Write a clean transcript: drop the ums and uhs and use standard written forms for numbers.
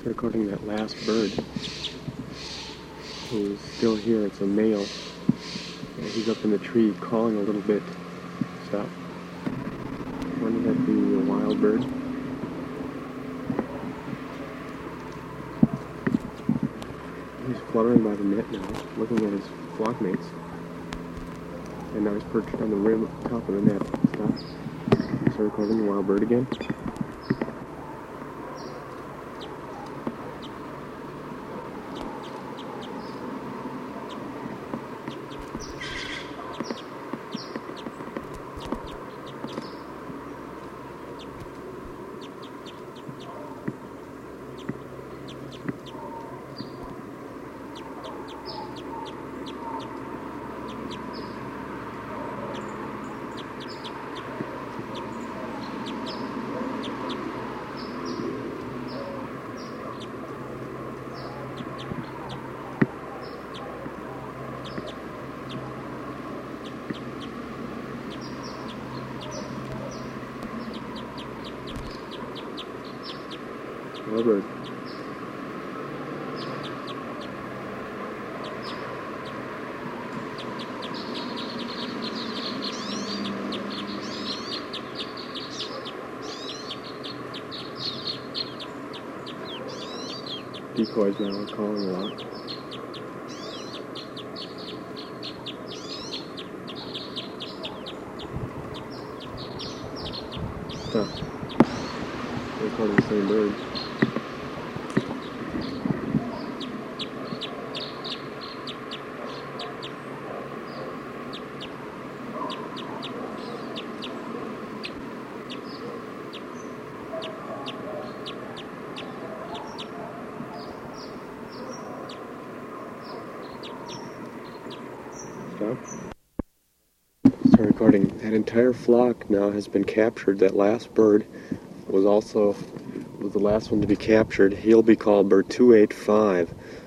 recording that last bird who's still here. It's a male, and he's up in the tree calling a little bit. Stop. Wouldn't that be a wild bird? He's fluttering by the net now, looking at his flock mates. And now he's perched on the rim at the top of the net. Stop. Start recording the wild bird again. Wild bird. Decoys now are calling a lot. Stop. Recording the same bird. Start recording. That entire flock now has been captured. That last bird was the last one to be captured. He'll be called bird 285.